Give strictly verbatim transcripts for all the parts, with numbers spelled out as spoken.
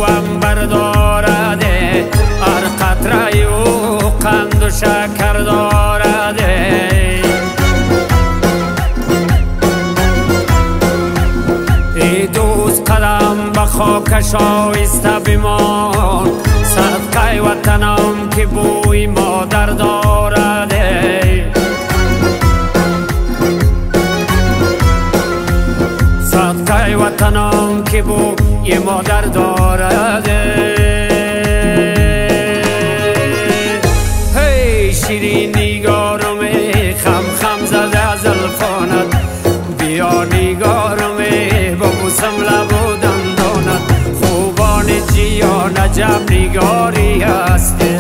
هم بردارده، هر قطره او قند و شکر دارده. ای دوست قدم به خاکش آیسته بمان، صدقه وطنم که بوی مادر دارده. صدقه وطنم که بوی مادر دارده. هی شیرین نگارم خم خم زده از زلفانت، بیا نگارم ببوسم لب و دندانت. خوبان جیان عجب نگاری هستی.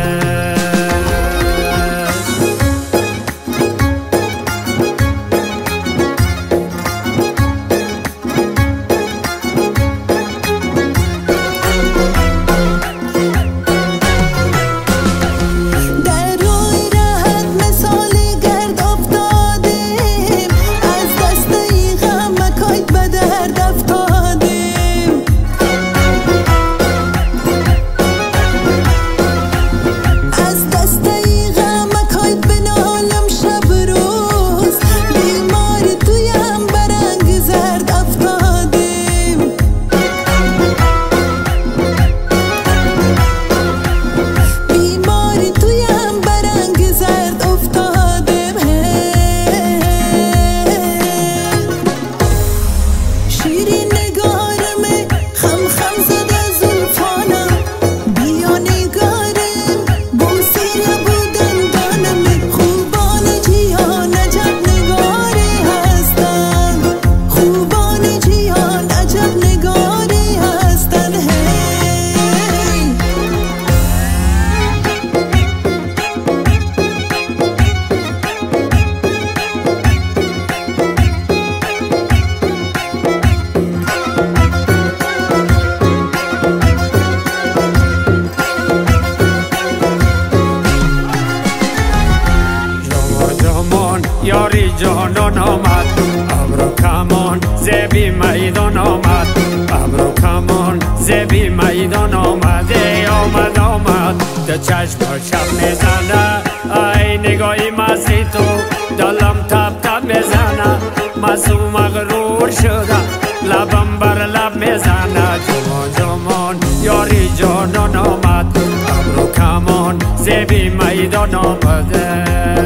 یاری جانان آمد، ابرو کمان زبی میدان آمد، ابرو کمان زبی میدان آمد. ای آمد آمد تو چشم شب میزنه، ای نگاهی مزی تو دلم تب تب میزنه. مزو مغرور شده لبم بر لب میزنه. جمان جمان یاری جانان آمد، ابرو کمان زبی میدان آمده.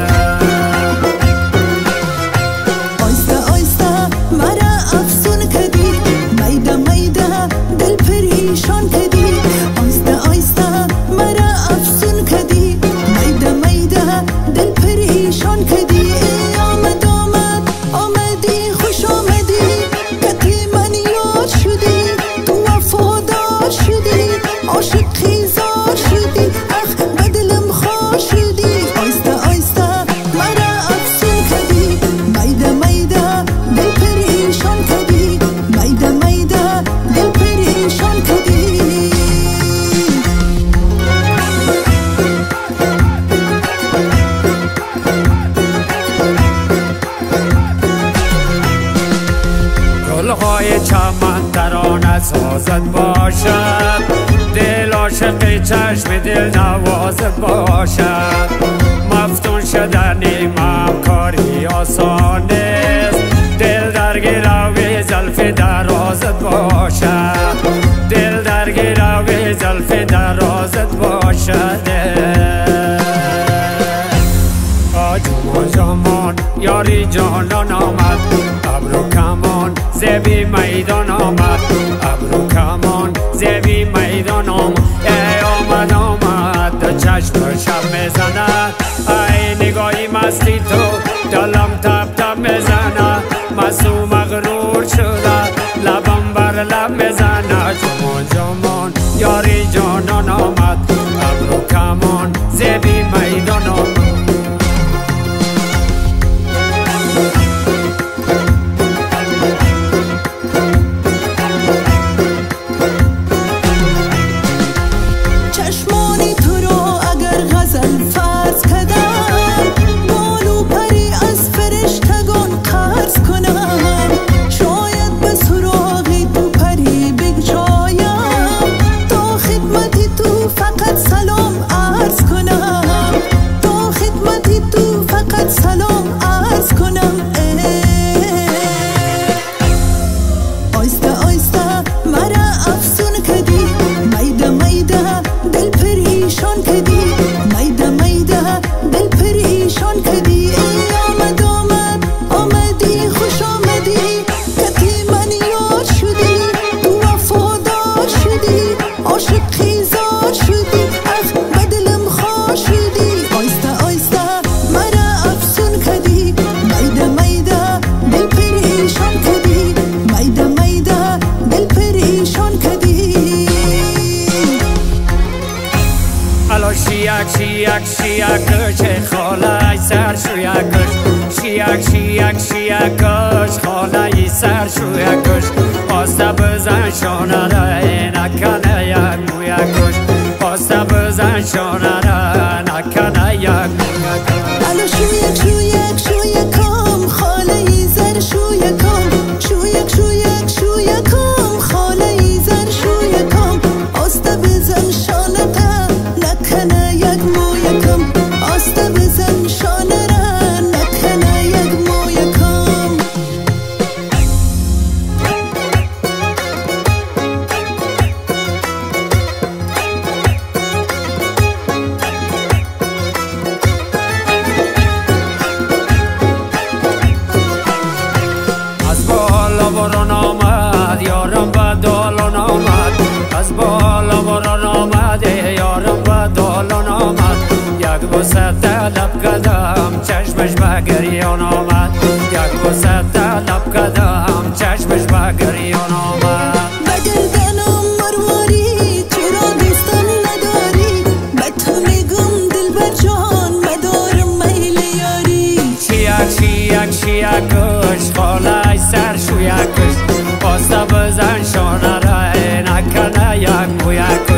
گلهای چمن ترانه سازد باشد، دل عاشق چشم دل نوازد باشد. مفتون شدنی ممکاری آسان است، دل در گروی زلف درازت باشد، دل در گروی زلف درازت باشد. جمان جمان یاری جانان آمد، ابرو کمان زبی میدان آمد، ابرو کمان زبی میدان آمد. ای آمد آمد تو چشم شب میزند، ای نگاهی مستی تو دلم تب تب میزند. مزو مغرور شده لبم بر لب میزند. جمان جمان یاری جانان آمد، ابرو کمان زبی میدان آمد. فرض کردم بالو پری از فرشته عاشق خیزار شدی اخ بدلم خواه شدی آیسته آیسته مرا افسون کدی میده میده دل پریشان کدی میده میده دل پریشان کدی الا شیک شیک شیک چه خاله سر شویکش شیک شیک شیکش خاله سر شویکش آسته بزن شانه را نکنه یک مویکش آسته بزن شانه را نکنه یک مویکش الا شویک شویک شویکم خاله زر شویکم شویک شویک شویکم خاله زر شویکم آسته بزن شانه تا نکنه یک مویکم آسته بزن شانه را نکنه یک مویکم از بالا باران آمد یارم به دالان آمد از بالا باران آمد یارم به دالان آمد یک بوسه طلب کردم چشمش به گریان آمد یک بوسه طلب کردم چشمش به گریان آمد بگردنم مرواری چرا دوستم نداری به تو میگم دل بر جان مدارم میل یاری شیک شیک شیکش خاله سر شویکش آسته بزن شانه را نکنه یک مویکش